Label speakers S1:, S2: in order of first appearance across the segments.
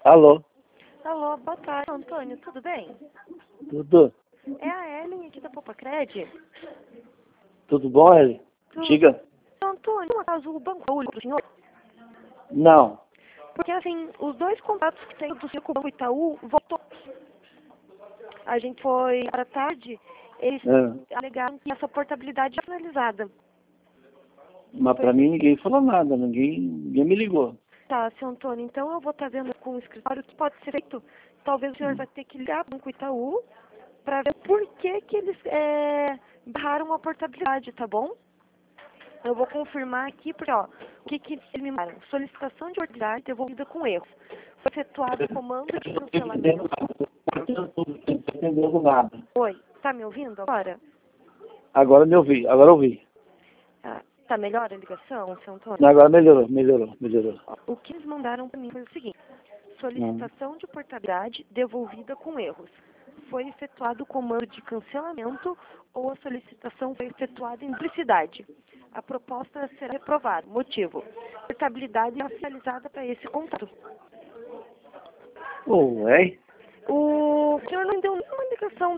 S1: Alô,
S2: Alô, boa tarde, Antônio, tudo bem?
S1: tudo?
S2: É a Ellen aqui da Popacred.
S1: Tudo bom, Eli?
S2: Tudo.
S1: Diga.
S2: Antônio, por acaso o banco Itaú para o senhor?
S1: Não.
S2: Porque assim, os dois contatos que tem do senhor com o Banco Itaú voltou. A gente foi à tarde, eles alegaram que essa portabilidade é finalizada.
S1: Mas pra mim ninguém falou nada, ninguém me ligou.
S2: Tá, seu Antônio, então eu vou estar vendo com o escritório o que pode ser feito. Talvez o senhor vai ter que ligar para o Banco Itaú para ver por que eles barraram a portabilidade, tá bom? Eu vou confirmar aqui, porque, ó, o que eles me mandaram? Solicitação de portabilidade devolvida com erro. Foi efetuado comando de cancelamento.
S1: Não estou entendendo nada.
S2: Oi, tá me ouvindo agora?
S1: Agora me ouvi, agora ouvi.
S2: Ah, tá melhor a ligação, seu Antônio?
S1: Agora melhorou.
S2: Ó, o que eles mandaram para mim foi o seguinte. Solicitação de portabilidade devolvida com erros. Foi efetuado o comando de cancelamento ou a solicitação foi efetuada em duplicidade. A proposta será reprovada. Motivo: portabilidade é finalizada para esse contrato.
S1: Ué?
S2: O senhor não deu nenhuma ligação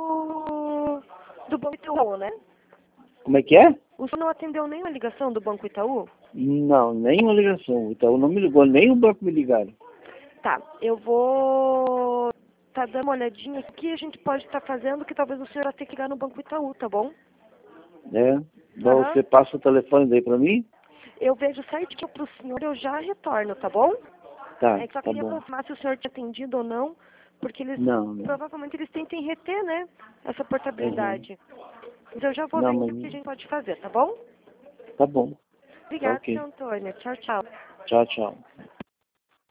S2: do Banco Itaú, né?
S1: Como é que é?
S2: O senhor não atendeu nenhuma ligação do Banco Itaú?
S1: Não, nenhuma ligação. Então não me ligou, nem o banco me ligaram.
S2: Tá, eu vou dando uma olhadinha aqui que a gente pode estar fazendo, que talvez o senhor vai ter que ligar no Banco Itaú, tá bom?
S1: Né? Bom, você passa o telefone daí pra mim?
S2: Eu vejo certinho pro senhor, eu já retorno, tá bom?
S1: Tá,
S2: É que só
S1: tá
S2: queria
S1: bom.
S2: confirmar se o senhor tinha atendido ou não, porque eles
S1: Não.
S2: provavelmente eles tentem reter, né, essa
S1: Uhum.
S2: portabilidade. Então eu já vou
S1: Não,
S2: ver
S1: mas
S2: o que a gente pode fazer, tá bom?
S1: tá bom. Tá
S2: Obrigada,
S1: ok.
S2: seu Antônio. Tchau, tchau.
S1: Tchau, tchau.